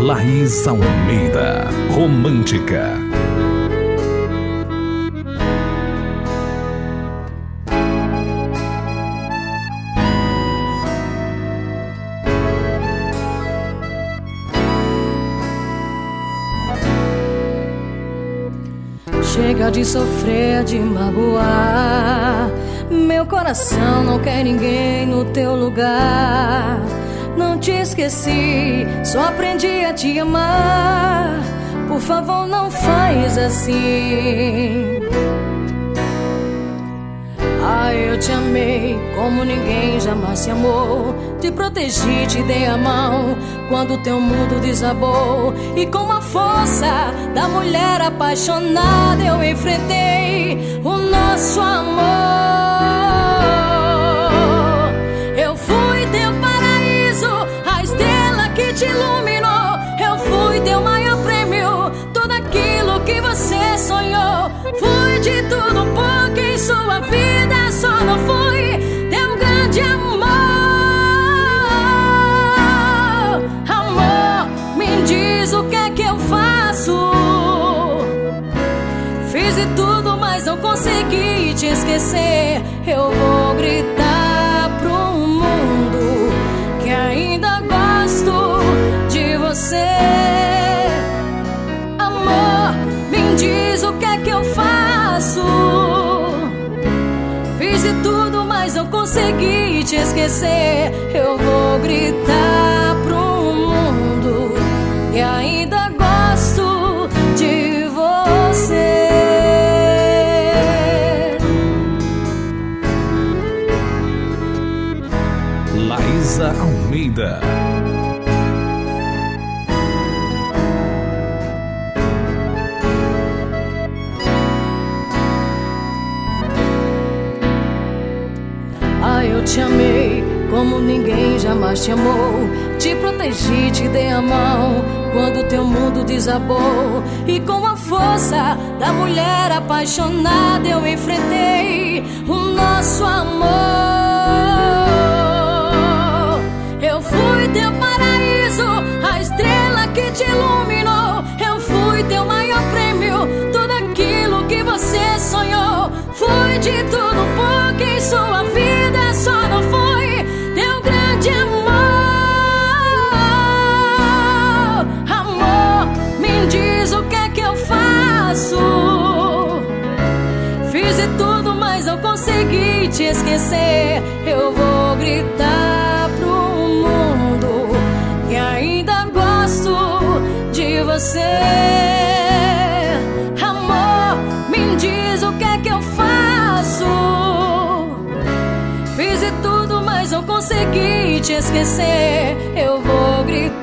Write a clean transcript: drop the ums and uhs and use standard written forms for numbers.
Laís Almeida, romântica. Chega de sofrer, de magoar. Meu coração não quer ninguém no teu lugar. Não te esqueci, só aprendi a te amar. Por favor, não faz assim. Ah, eu te amei como ninguém jamais te amou. Te protegi, te dei a mão quando teu mundo desabou. E com a força da mulher apaixonada eu enfrentei o nosso amor. Eu fui teu paraíso, a estrela que te iluminou. Eu fui teu maior prêmio, tudo aquilo que você sonhou. Fui de tudo um pouco em sua vida, só não fui teu grande amor. Amor, me diz o que é que eu faço. Fiz de tudo, mas não consegui te esquecer. Eu vou gritar pro mundo que ainda gosto de você. Amor, me diz o que é que eu faço. Fiz de tudo, mas não consegui te esquecer. Eu vou gritar pro mundo que ainda gosto de você. Laísa Almeida. Ah, eu te amei como ninguém jamais te amou. Te protegi, te dei a mão quando teu mundo desabou. E com a força da mulher apaixonada eu enfrentei o nosso amor. Eu fui teu paraíso, a estrela que te iluminou. Eu fui teu maior prêmio, tudo aquilo que você sonhou. Fui de tudo um pouco em sua vida, só não fui teu grande amor. Amor, me diz o que é que eu faço. Fiz de tudo, mas não consegui te esquecer. Eu vou gritar pro mundo que ainda gosto de você. Amor, me diz o que é que eu faço. Fiz de tudo, mas não consegui te esquecer. Eu vou gritar